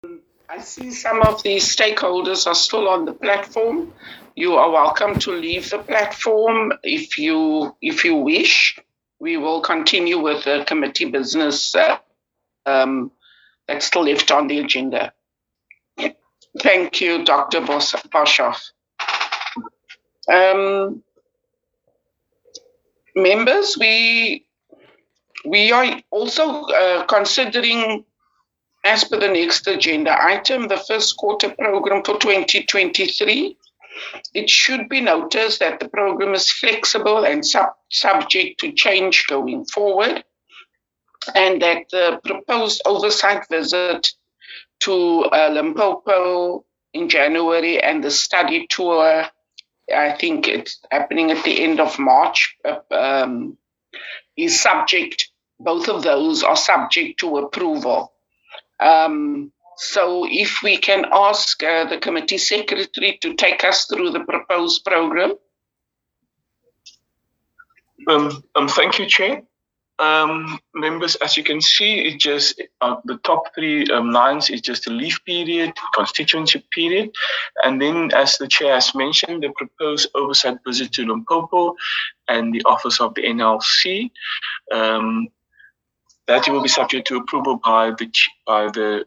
I see some of the stakeholders are still on the platform. You are welcome to leave the platform if you wish. We will continue with the committee business that's still left on the agenda. Thank you, Dr. Boshoff. Members, we are also considering, as per the next agenda item, the first quarter program for 2023. It should be noticed that the program is flexible and subject to change going forward, and that the proposed oversight visit to Limpopo in January and the study tour, I think it's happening at the end of March, is subject, both of those are subject to approval. So if we can ask the committee secretary to take us through the proposed program. Thank you, Chair. Members, as you can see, it just the top three lines is just the leave period, constituency period, and then, as the Chair has mentioned, the proposed oversight visit to Limpopo and the office of the NLC. That will be subject to approval by the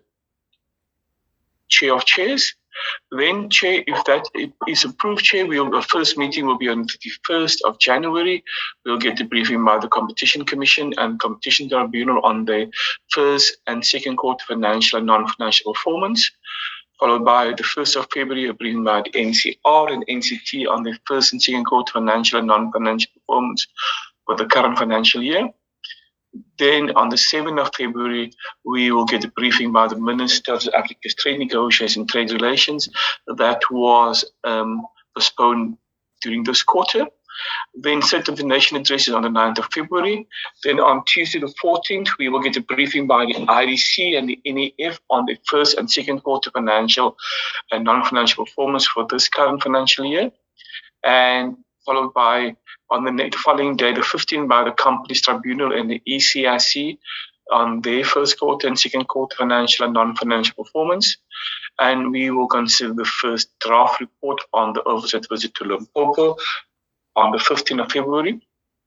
Chair of Chairs. Then, Chair, if that is approved, Chair, the first meeting will be on the 31st of January. We'll get the briefing by the Competition Commission and Competition Tribunal on the first and second quarter financial and non-financial performance, followed by the 1st of February, a briefing by the NCR and NCT on the first and second quarter financial and non-financial performance for the current financial year. Then on the 7th of February, we will get a briefing by the Minister of Africa's Trade Negotiations and Trade Relations. That was postponed during this quarter. Then State of the Nation addresses on the 9th of February. Then on Tuesday the 14th, we will get a briefing by the IDC and the NEF on the first and second quarter financial and non-financial performance for this current financial year. And followed by, on the following day, the 15th, by the Companies Tribunal and the ECIC on their first quarter and second quarter financial and non-financial performance. And we will consider the first draft report on the oversight visit to Limpopo on the 15th of February.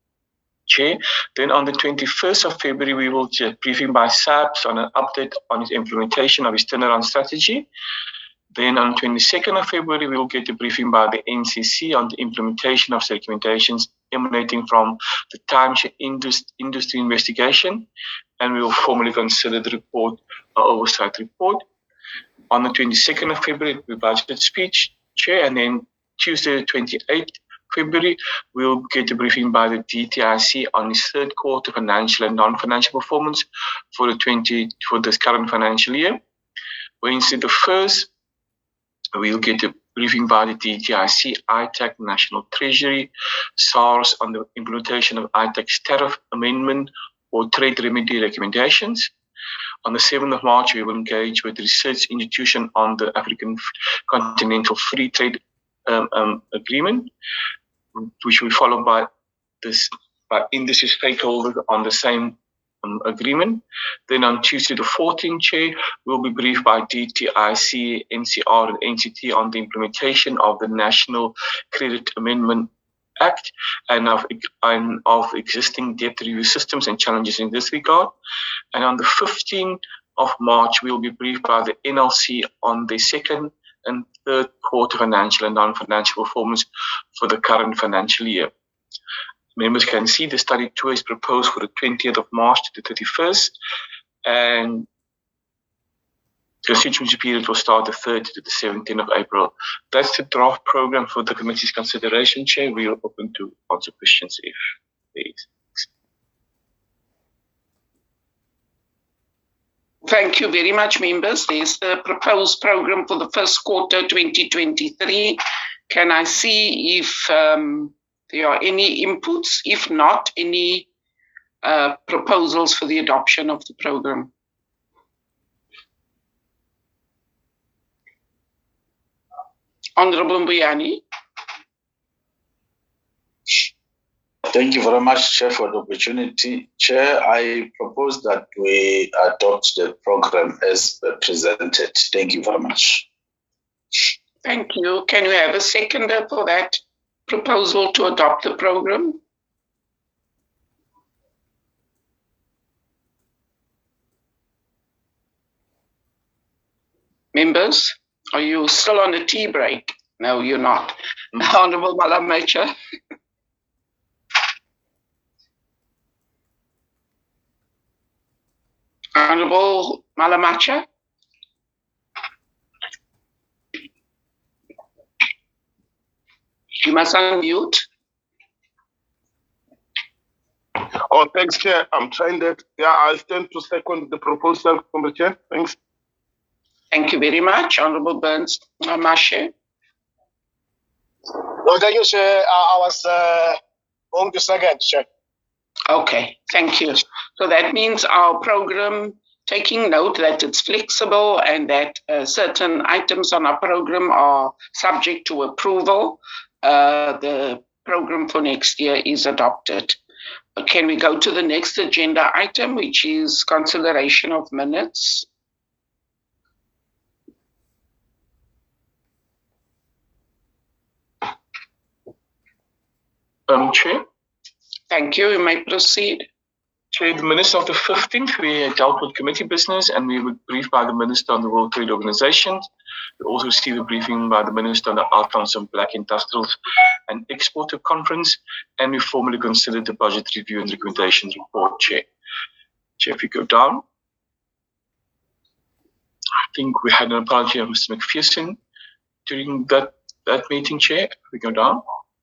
Chair. Then on the 21st of February, we will get briefing by SAPS on an update on its implementation of its turnaround strategy. Then on 22nd of February, we will get a briefing by the NCC on the implementation of recommendations emanating from the timeshare industry investigation, and we will formally consider the report, oversight report. On the 22nd of February, we budget speech, Chair, and then Tuesday, the 28th February, we will get a briefing by the DTIC on its third quarter financial and non-financial performance for this current financial year. Wednesday, the 1st, we'll get a briefing by the DTIC, ITAC, National Treasury, SARS on the implementation of ITAC's tariff amendment or trade remedy recommendations. On the 7th of March, we will engage with the research institution on the African Continental Free Trade Agreement, which will be followed by industry stakeholders on the same agreement. Then on Tuesday the 14th, Chair, we'll be briefed by DTIC, NCR, and NCT on the implementation of the National Credit Amendment Act and of existing debt review systems and challenges in this regard. And on the 15th of March, we'll be briefed by the NLC on the second and third quarter financial and non-financial performance for the current financial year. Members can see the study tour is proposed for the 20th of March to the 31st, and the constituency period will start the 30th to the 17th of April. That's the draft program for the committee's consideration, Chair. We are open to answer questions if there is. Thank you very much, members. There's the proposed program for the first quarter 2023. Can I see if there are any inputs? If not, any proposals for the adoption of the program? Honorable Mbuyane. Thank you very much, Chair, for the opportunity. Chair, I propose that we adopt the program as presented. Thank you very much. Thank you. Can we have a seconder for that proposal to adopt the program? Members, are you still on a tea break? No, you're not. Honorable Malamacha. Honorable Malamacha. You must unmute. Oh, thanks, Chair. I'm trying that. Yeah, I'll stand to second the proposal from the Chair. Thanks. Thank you very much, Honorable Burns Mashe. No, thank you, Chair. I was going to second, Chair. Okay, thank you. So that means our program, taking note that it's flexible and that certain items on our program are subject to approval, the program for next year is adopted. Can we go to the next agenda item, which is consideration of minutes? Chair. Thank you. You may proceed. Chair, the minutes of the 15th, we dealt with committee business and we were briefed by the Minister on the World Trade Organization. We also received a briefing by the Minister on the outcomes of Black Industrials and Exporter Conference, and we formally considered the budget review and recommendations report, Chair. Chair, if you go down. I think we had an apology of Mr. McPherson during that meeting, Chair. If we go down.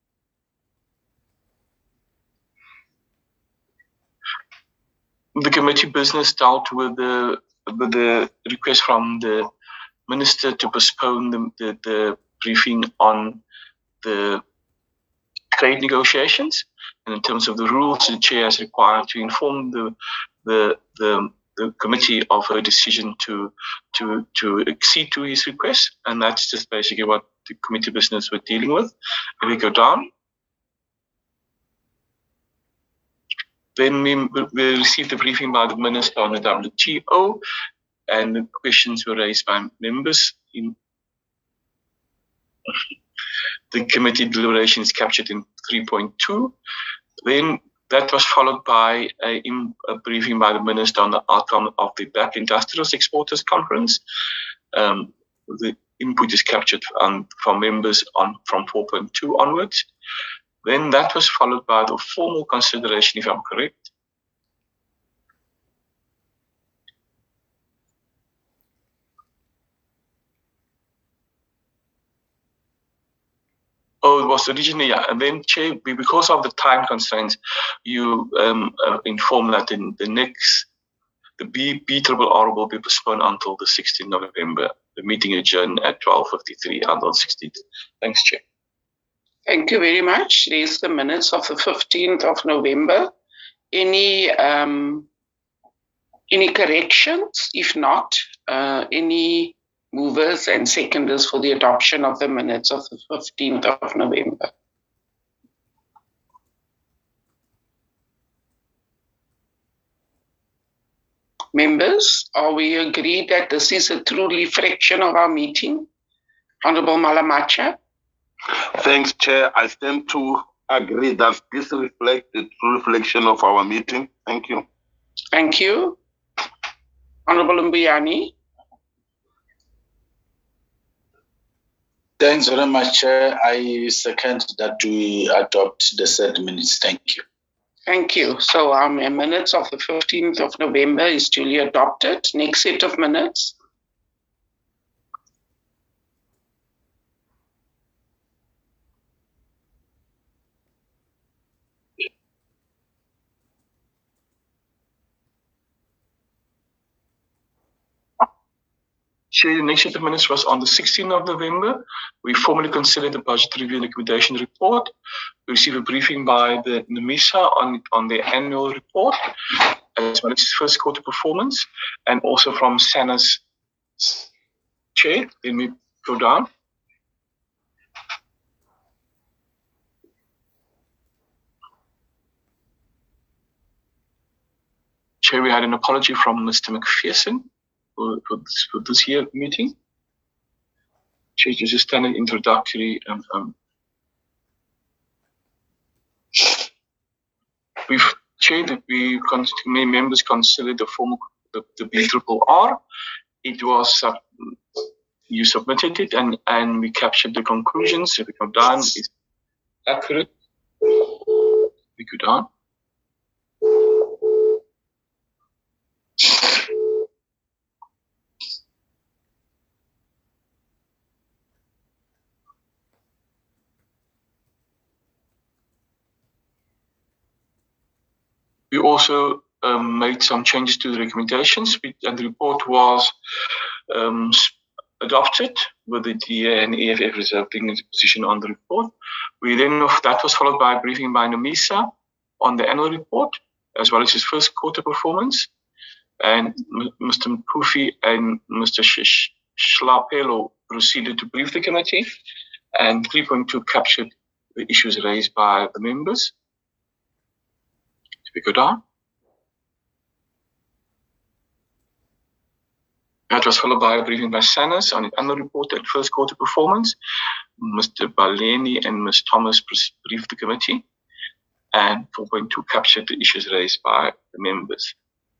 The committee business dealt with the request from the Minister to postpone the briefing on the trade negotiations. And in terms of the rules, the Chair is required to inform the committee of her decision to accede to his request. And that's just basically what the committee business we're dealing with. If we go down. Then we received a briefing by the Minister on the WTO, and the questions were raised by members. In the committee deliberation is captured in 3.2. Then that was followed by a briefing by the Minister on the outcome of the Black Industrials Exporters Conference. The input is captured from members from 4.2 onwards. Then that was followed by the formal consideration, if I'm correct. Oh, it was originally, yeah. And then, Chair, because of the time constraints, you informed that in the BRRR will be postponed until the 16th of November. The meeting adjourned at 12:53 until 16th. Thanks, Chair. Thank you very much. These are the minutes of the 15th of November. Any corrections? If not, any movers and seconders for the adoption of the minutes of the 15th of November? Members, are we agreed that this is a true reflection of our meeting? Honorable Malamacha? Thanks, Chair. I stand to agree that this reflects the true reflection of our meeting. Thank you. Thank you. Honorable Mbuyani? Thanks very much, Chair. I second that we adopt the said minutes. Thank you. Thank you. So our minutes of the 15th of November is duly adopted. Next set of minutes. Chair, the next set of minutes was on the 16th of November. We formally considered the budget review and recommendation report. We received a briefing by the NMISA on the annual report, as well as its first quarter performance, and also from SANA's Chair. Then we go down. had an apology from Mr. McPherson for this year meeting. Just a standard introductory. We've shared that members considered the form, the BRRR. It was you submitted it, and we captured the conclusions. If we go down, it's accurate. We go down. We also made some changes to the recommendations, and the report was adopted with the DA and EFF reserving its position on the report. That was followed by a briefing by Nomisa on the annual report, as well as his first quarter performance. And Mr. Mpufi and Mr. Shlapelo proceeded to brief the committee, and 3.2 captured the issues raised by the members. If we go down. That was followed by a briefing by Sanas on the annual report and first quarter performance. Mr. Baleni and Ms. Thomas briefed the committee, and 4.2 captured the issues raised by the members.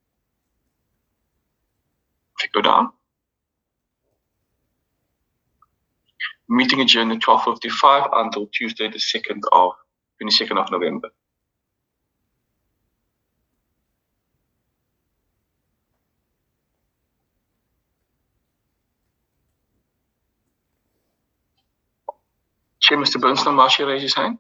If you go down. Meeting adjourned at 12:55 until Tuesday, the 22nd of November. Chair, Mr. Burns Namashe raise his hand.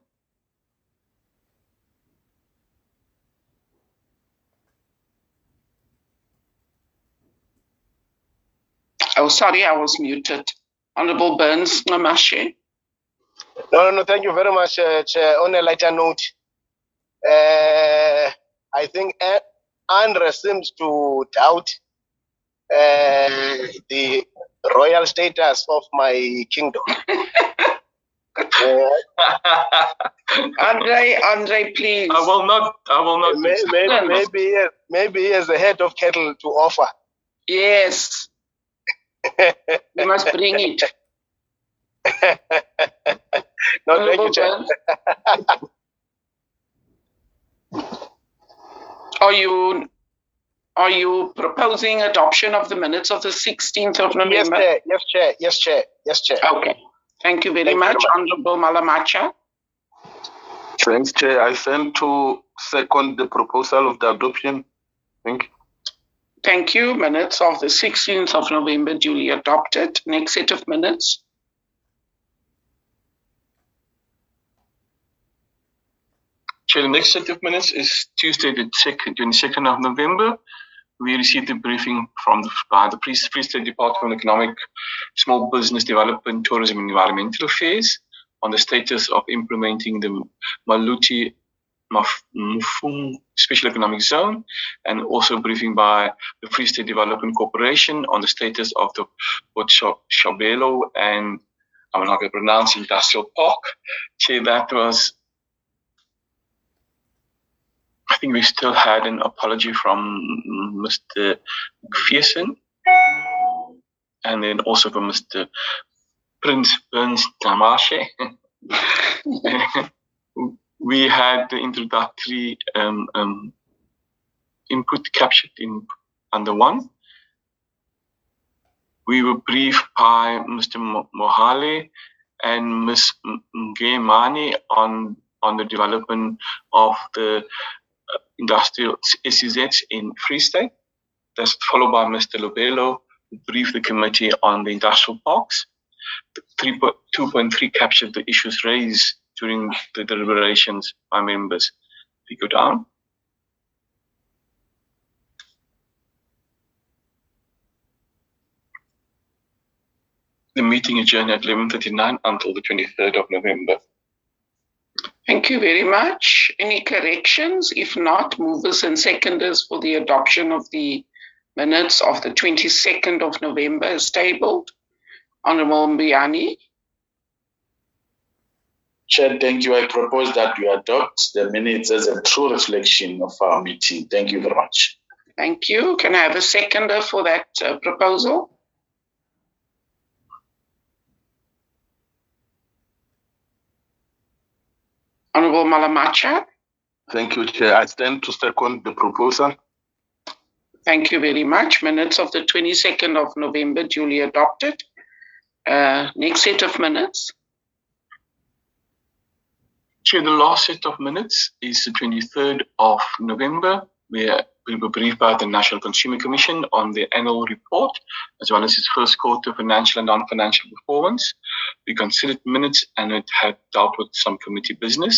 Oh, sorry, I was muted. Honorable Burns Namashe. No, thank you very much, Chair. On a lighter note, I think Andre seems to doubt the royal status of my kingdom. Andre, please. I will not. Maybe he has a head of cattle to offer. Yes. You must bring it. No, thank you, Chair. Are you proposing adoption of the minutes of the 16th of November? Yes, Chair. Okay. Thank you very much, Honorable Malamacha. Thanks, Chair. I send to second the proposal of the adoption. Thank you. Thank you. Minutes of the 16th of November duly adopted. Next set of minutes. Chair, the next set of minutes is Tuesday, the 22nd of November. We received a briefing by the Free State Department of Economic, Small Business Development, Tourism and Environmental Affairs on the status of implementing the Maluti Mufung Special Economic Zone, and also a briefing by the Free State Development Corporation on the status of the Port Shabelo and I'm not going to pronounce Industrial Park. Chair, that was, I think we still had an apology from Mr. McPherson, and then also from Mr. Prince Burns Namashe. We had the introductory input captured in under 1. We were briefed by Mr. Mohale and Ms. Ngemani on the development of the industrial SEZs in Free State. That's followed by Mr. Lobelo, who briefed the committee on the industrial parks. The 2.3 captured the issues raised during the deliberations by members. If you go down. The meeting adjourned at 11:39 until the 23rd of November. Thank you very much. Any corrections? If not, movers and seconders for the adoption of the minutes of the 22nd of November is tabled. Honorable Mbiani. Chair, thank you. I propose that we adopt the minutes as a true reflection of our meeting. Thank you very much. Thank you. Can I have a seconder for that proposal? Honorable Malamacha. Thank you, Chair. I stand to second the proposal. Thank you very much. Minutes of the 22nd of November duly adopted. Next set of minutes. Chair, the last set of minutes is the 23rd of November, where we were briefed by the National Consumer Commission on the annual report, as well as its first quarter financial and non-financial performance. We considered minutes and it had dealt with some committee business.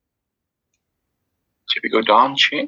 Should we go down, Chair?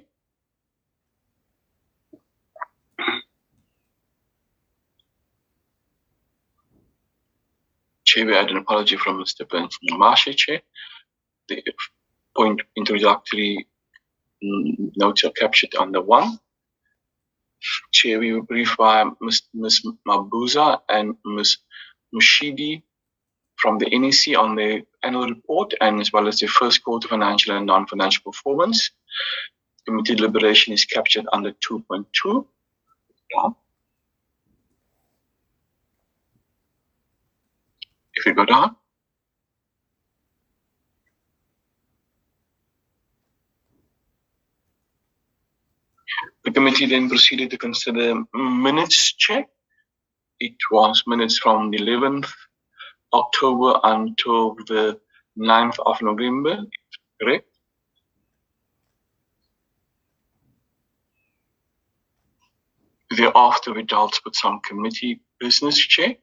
Chair, we had an apology from Mr. Burns Marsha, Chair. The point introductory notes are captured under 1. Chair, we were briefed by Ms. Mabuza and Ms. Mushidi from the NEC on the annual report and as well as the first quarter financial and non-financial performance. Committee deliberation is captured under 2.2. Yeah. If we go down. The committee then proceeded to consider minutes, Chair. It was minutes from the 11th October until the 9th of November, correct? Thereafter, we dealt with some committee business, Chair.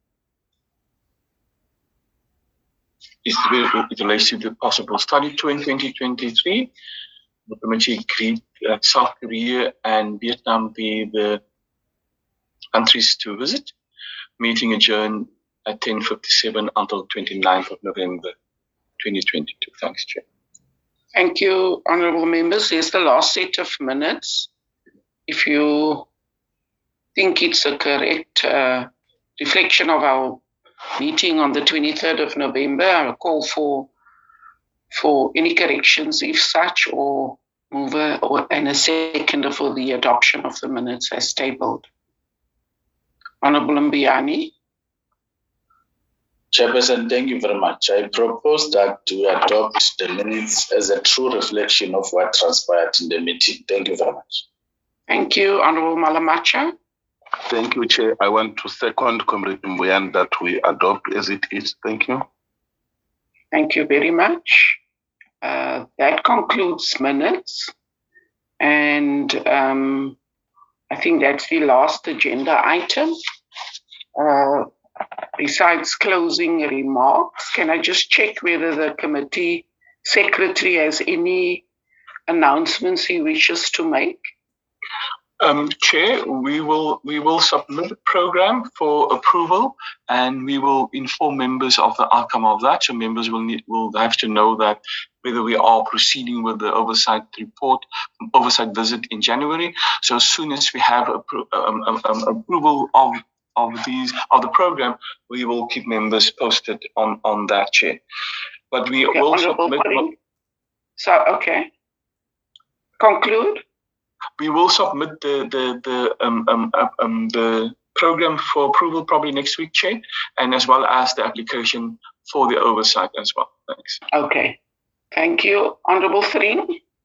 It relates to the possible study tour in 2023. The committee agreed that South Korea and Vietnam be the countries to visit. Meeting adjourned at 10:57 until 29th of November 2022. Thanks, Chair. Thank you, honourable members. Here's the last set of minutes. If you think it's a correct reflection of our meeting on the 23rd of November, I'll call for any corrections, if such, or mover and a seconder for the adoption of the minutes as tabled. Honourable Mbiani. Chairperson, thank you very much. I propose that we adopt the minutes as a true reflection of what transpired in the meeting. Thank you very much. Thank you, Honourable Malamacha. Thank you, Chair. I want to second Comrade Mbuyan that we adopt as it is. Thank you. Thank you very much. That concludes minutes. And I think that's the last agenda item. Besides closing remarks, can I just check whether the committee secretary has any announcements he wishes to make? Chair, we will submit the program for approval, and we will inform members of the outcome of that. So members will have to know that whether we are proceeding with the oversight report, oversight visit in January. So as soon as we have approval of the program, we will keep members posted on that, Chair. But we will submit. So okay. Conclude. We will submit the program for approval probably next week, Chair, and as well as the application for the oversight as well. Thanks. Okay. Thank you. Honourable Thring.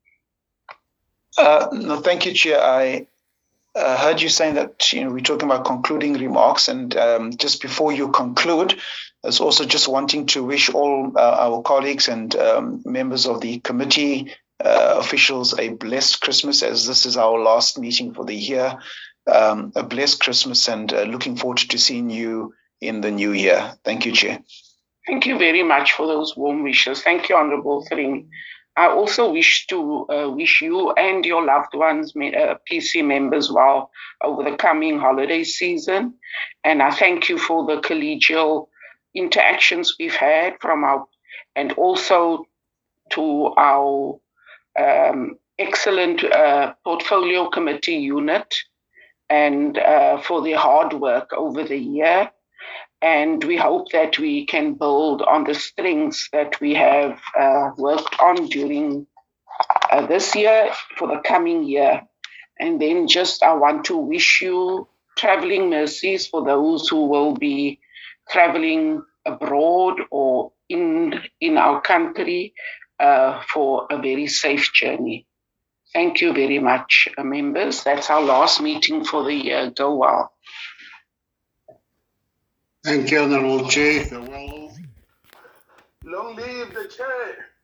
No, thank you, Chair. I heard you saying that we're talking about concluding remarks, and just before you conclude, I was also just wanting to wish all our colleagues and members of the committee officials a blessed Christmas, as this is our last meeting for the year. A blessed Christmas, and looking forward to seeing you in the new year. Thank you, Chair. Thank you very much for those warm wishes. Thank you, Honourable Thring. I also wish to wish you and your loved ones, PC members, well over the coming holiday season. And I thank you for the collegial interactions we've had and also to our excellent portfolio committee unit, and for their hard work over the year. And we hope that we can build on the strengths that we have worked on during this year for the coming year. And then just I want to wish you traveling mercies for those who will be traveling abroad or in our country for a very safe journey. Thank you very much, members. That's our last meeting for the year. Go well. Thank you, Honourable Chair. Farewell. Long live the chair.